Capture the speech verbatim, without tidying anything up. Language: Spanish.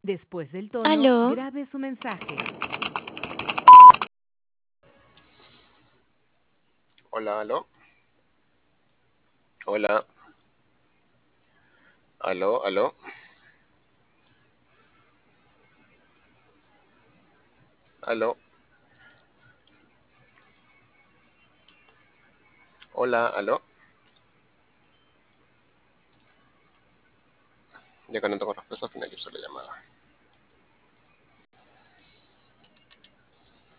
Después del tono, Aló, grabe su mensaje. Hola, aló. Hola, aló, aló. Aló. Hola, aló. Ya que no tengo respuesta, finalizo la llamada.